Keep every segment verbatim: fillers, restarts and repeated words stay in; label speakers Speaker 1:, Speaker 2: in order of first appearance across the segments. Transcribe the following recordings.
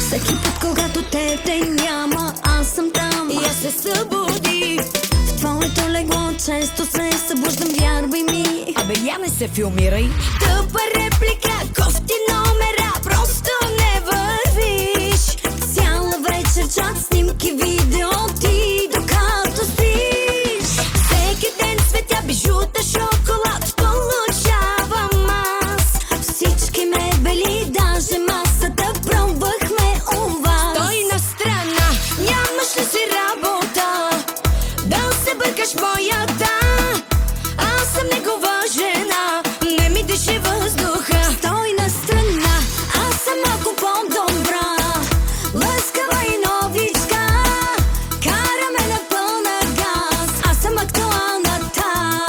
Speaker 1: Всеки път, когато те те няма, аз съм там и аз се събуди. В твоето легло често се събуждам, вярвай ми.
Speaker 2: Абе, я не се филмирай.
Speaker 1: Тъпа реплика, кофти номера, просто не вървиш. Цяла вечер чат, снимки, видео, ти докато спиш. Всеки ден цветя, бижута, шоколад получавам аз. Всички мебели, даже масата пробвахме у вас.
Speaker 2: Стой на страна,
Speaker 1: Нямаш ли си работа да се бъркаш моята? Аз съм негова жена, не ми диши въздуха. Стой на страна, аз съм малко по-добра, лъскава и новичка. Караме на пълна газ, аз съм актуалната.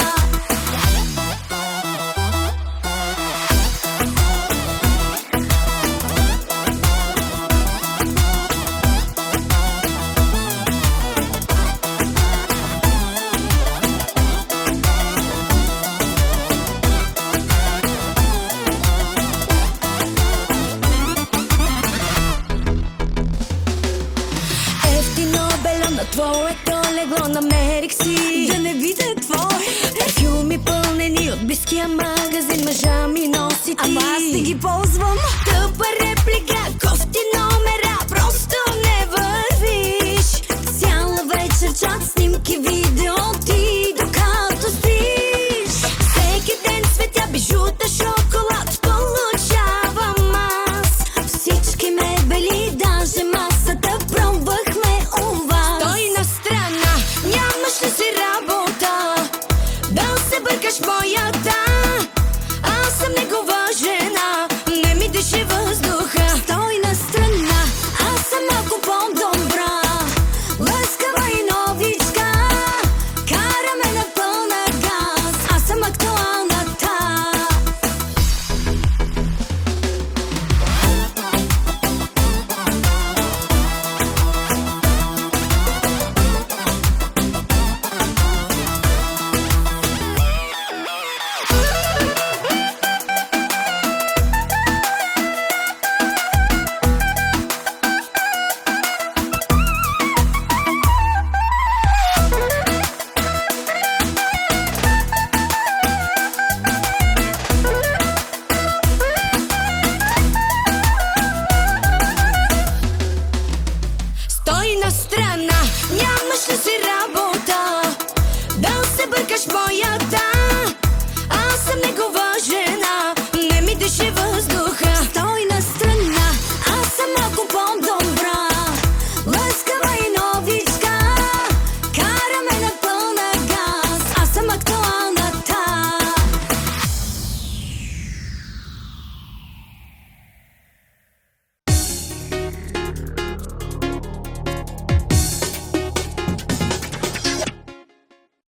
Speaker 1: Ефтино бельо на твоето легло намерих си, да не видя твой. Парфюми пълнени от близкия магазин, мъжа ми носи ти,
Speaker 2: ама аз не ги ползвам.
Speaker 1: Тъпа реплика, кофти номера,